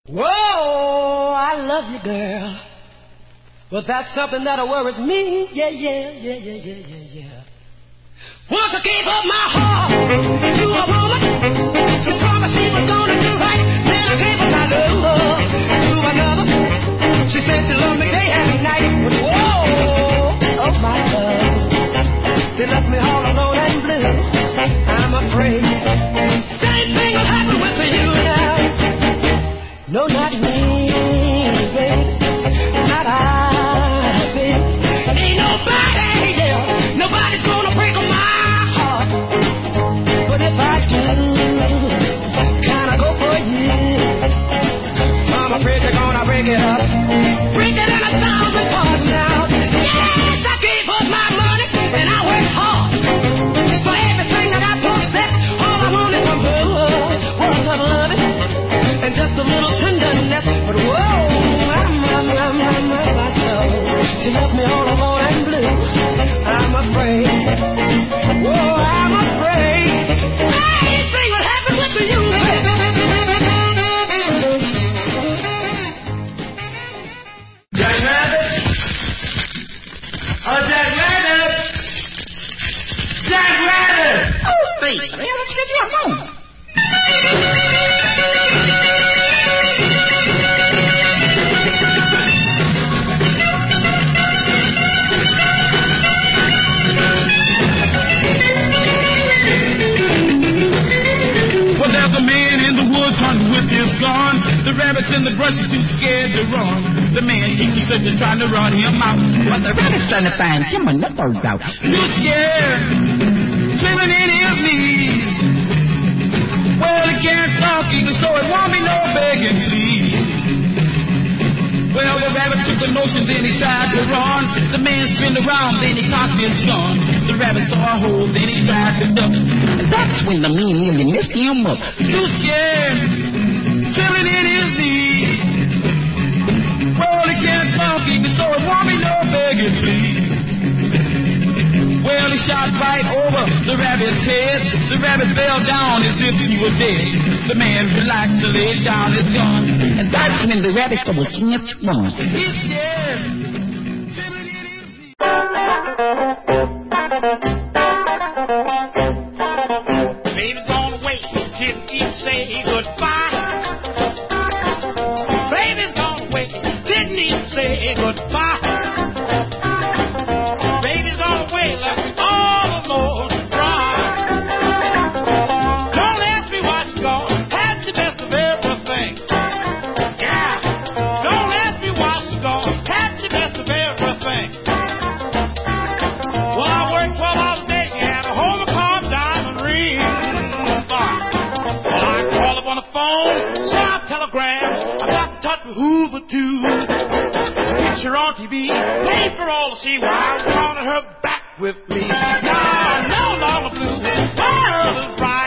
Whoa, I love you, girl. But that's something that worries me. Yeah. Once I gave up my heart to a woman, she promised she was gonna do right. Then I gave up my love to another. She said she loved me day and night. But whoa, oh my love, they left me all alone and blue. I'm afraid same thing will happen with you now. No, not me, baby, not I, baby. Ain't nobody, yeah, nobody's gonna break my heart. But if I do, can I go for you? I'm afraid you're gonna break it up, break it in 1,000 parts now. Yes, I gave up my money and I worked hard for everything that I possess. All I wanted from her was her loving and just a little tenderness. But whoa, my soul, she left me all alone and blue. I'm afraid, whoa, I'm afraid anything would happen with you, baby. Jack Rabbit! Oh, Jack Rabbit! Jack Rabbit! Oh, baby, let's get you alone. Well, there's a man in the woods hunting with his gun. The rabbits in the brush are too scared to run. The man keeps searching, trying to run him out. But the rabbit's trying to find him another route. Too scared, trembling in his knees. Well, he can't talk even, so it won't be no begging, please. Well, the rabbit took the notions and he tried to run. The man spinned around, then he cocked his gun. The rabbit saw a hole, then he tried to duck. And that's when the man nearly messed him up. Too scared, trembling in his knees. Well, he can't talk even, so it won't be no begging, please. Well, he shot right over the rabbit's head. The rabbit fell down as if he were dead. The man relaxed and laid down his gun. And that's when the rabbit can't run. He's scared, trembling in his knees. Baby's gone away, didn't even say goodbye. Baby's gone away, didn't even say goodbye. Baby's gone away, left me all alone to cry. Don't ask me why she's gone, had the best of everything. Yeah, don't ask me why she's gone, had the best of everything. Well, I worked 12 hours a day, she had a home car, diamond ring. Well, I call up on the phone, send out telegrams. I got to touch with Hoover too. Picture on TV, paid for all to see. Why I wanted her back with me. Now I'm no longer blue, my earth is bright.